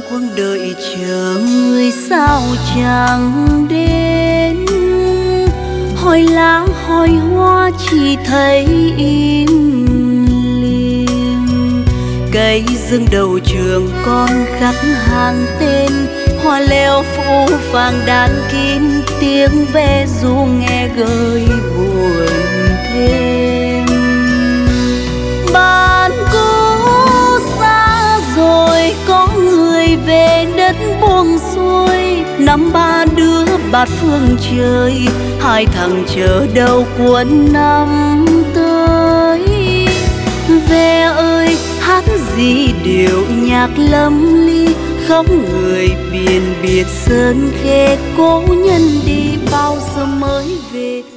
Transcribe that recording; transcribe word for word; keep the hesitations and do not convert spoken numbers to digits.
quăng đợi chờ người sao chẳng đến, hỏi lá hỏi hoa chỉ thấy im lìm. Cây dương đầu trường con khắc hàng tên, hoa leo phủ phàng đàn kín, tiếng ve ru nghe gợi buồn thêm. Bạn cũ xa rồi có người về đất buông xuôi, năm ba đứa bát phương trời, hai thằng chờ đầu cuốn năm tới. Ve ơi hát gì điệu nhạc lâm ly, khóc người biển biệt sơn khê, cố nhân đi bao giờ mới về.